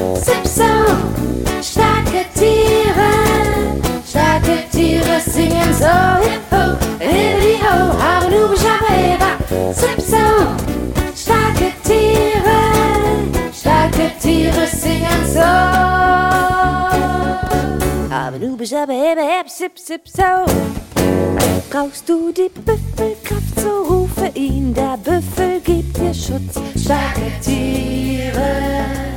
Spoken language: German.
Sip so, starke Tiere singen so, hip ho, hippity ho, habadu shabeba. Sip so, starke Tiere singen so. Habadu shabeba, sip sip so. Brauchst du die Büffelkraft, so rufe ihn, der Büffel gibt dir Schutz. Starke Tiere.